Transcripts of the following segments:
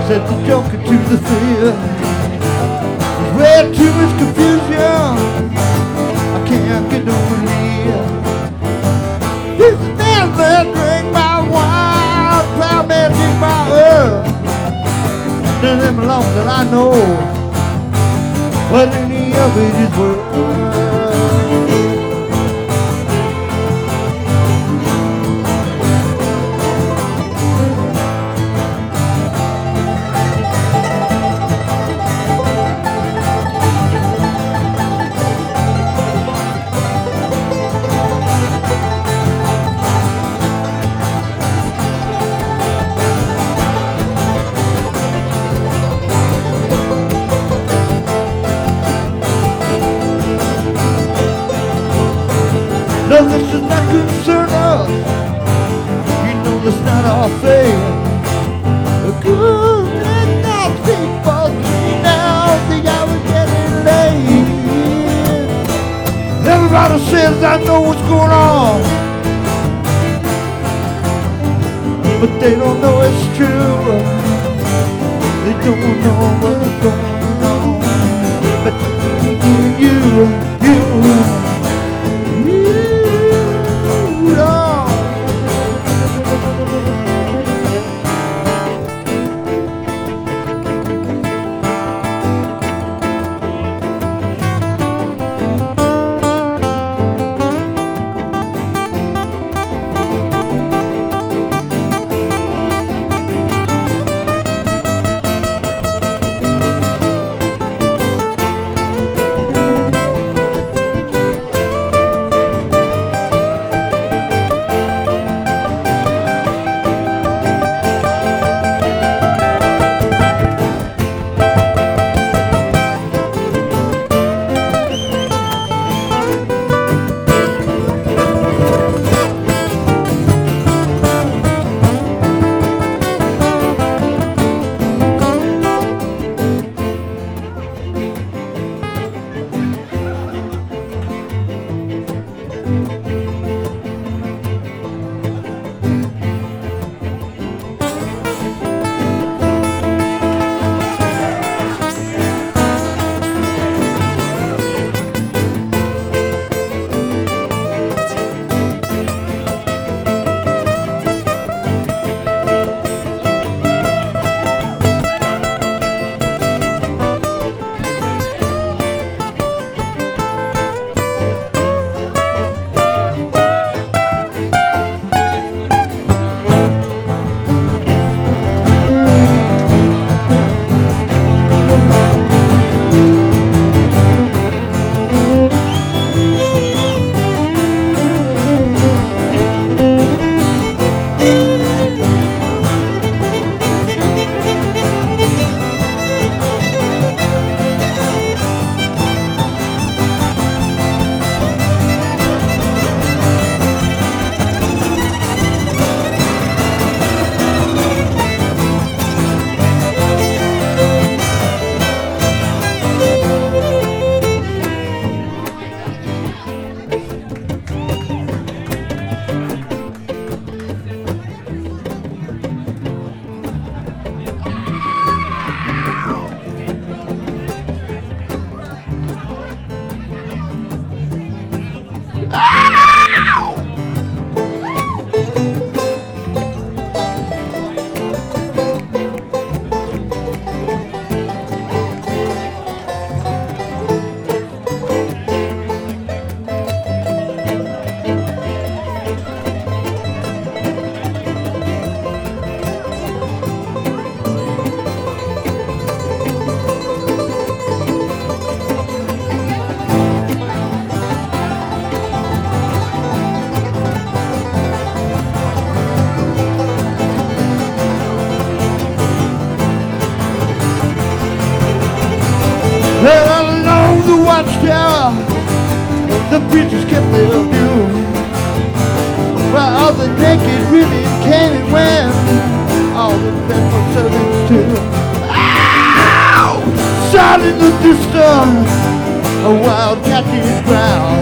Said the joker to the fear. There's way too much confusion. I can't get no relief. This man drink my wine, proud man drink my earth. None of them belong that I know. What any of it is worth. No, this does not concern us. You know that's not our fate. The good and not people see now the hour's getting late. Everybody says I know what's going on, but they don't know it's true. They don't know what's going on. But you. watchtower, the preachers kept their view, while all the naked women came and went, all the faithful servants too. Ow! Shot in the distance, a wild captive growl.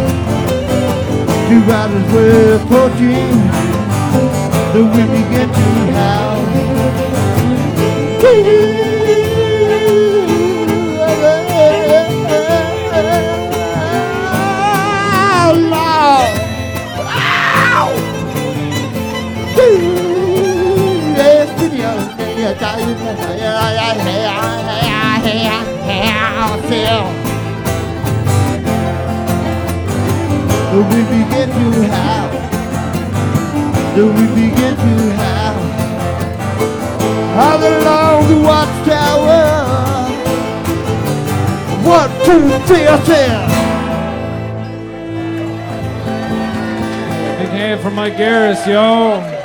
Two riders were approaching, the wind began to howl. Do we begin to have? Do we begin to have? All along the watchtower. 1, 2, 3, I said. Big hand for Mike Garris, yo.